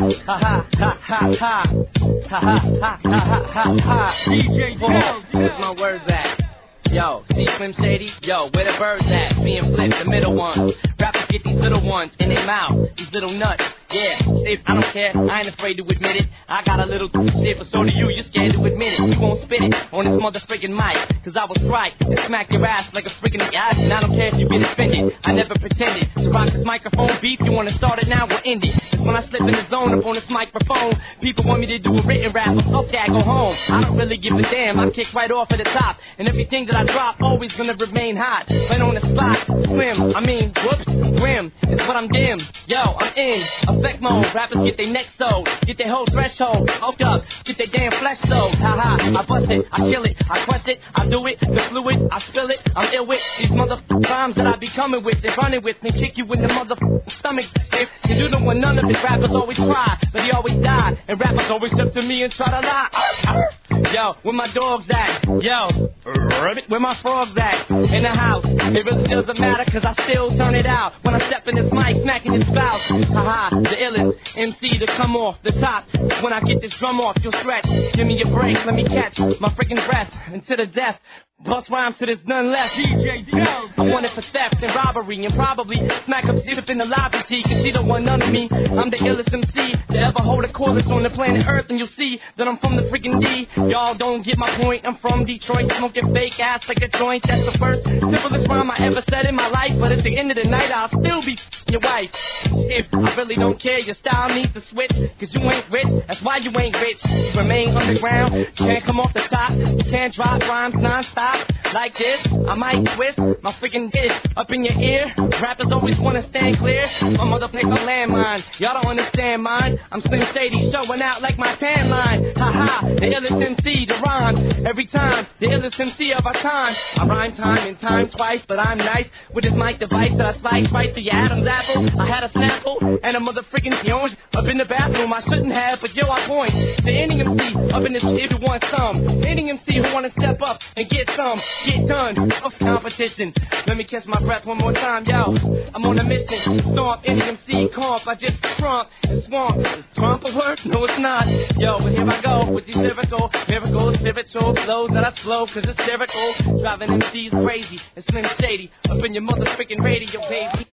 Ha ha ha ha ha. Ha ha ha ha ha ha. DJ Joe, where's my words at? Yo, see Slim Shady? Yo, where the birds at? Being flipped, the middle ones. Rappers get these little ones in their mouth, these little nuts. Yeah, if I don't care, I ain't afraid to admit it. I got a little shit, but so do you. You're scared to admit it. You won't spit it on this motherfucking mic, cause I was right and smack your ass like a freaking ass. And I don't care if you get offended. I never pretended to rock this microphone beef. You wanna start it now or end it? Cause when I slip in the zone up on this microphone, people want me to do a written rap. Fuck that, go home. I don't really give a damn. I kick right off at the top, and everything that I drop always gonna remain hot. Right on the spot, slim. I mean, whoops, grim. It's what I'm dim. Yo, I'm in effect mode. Rappers get their necks sewed, get their whole threshold hooked up, get their damn flesh sewed. Ha ha, I bust it, I kill it, I crush it, I do it, the fluid, I spill it. I'm ill with these motherfucking rhymes that I be coming with and running with and kick you in the motherfucking stomach. If you don't want none of it, rappers always try, but he always die. And rappers always step to me and try to lie. Yo, where my dogs at? Yo, where my frogs at? In the house. It really doesn't matter cause I still turn it out when I step in this mic, smacking his spouse. Haha, the illest MC to come off the top. When I get this drum off, you'll stretch. Give me a break, let me catch my freaking breath into the death. Bust rhymes till there's none left. DJ Joe. I want it for theft and robbery and probably smack up Steve in the lobby G, cause she don't want none of me. I'm the illest MC to ever hold a chorus on the planet Earth, and you'll see that I'm from the freaking D. Y'all don't get my point. I'm from Detroit, smoking fake ass like a joint. That's the first simplest rhyme I ever said in my life. But at the end of the night, I'll still be your wife. If I really don't care, your style needs to switch, cause you ain't rich, that's why you ain't rich. You remain underground, you can't come off the top, you can't drop rhymes non-stop. Like this, I might twist my freaking dick up in your ear. Rappers always wanna stand clear. My motherfucker landmine, y'all don't understand mine. I'm Slim Shady, showing out like my tan line. Haha, the illest MC, the rhymes. Every time, the illest MC of our time. I rhyme time and time twice, but I'm nice with this mic device that I slice right through your Adam's apple. I had a sample and a motherfucking orange up in the bathroom. I shouldn't have, but yo, I point to any MC up in this if you want some. Any MC who wanna step up and get some. Get done of competition. Let me catch my breath one more time, yo. I'm on a mission. Stomp any MC comp. I just trump and swamp. Is Trump a word? No, it's not. Yo, but here I go with these lyrical, spiritual flows that I slow, cause it's lyrical. Driving MCs crazy and Slim Shady up in your motherfucking radio, baby.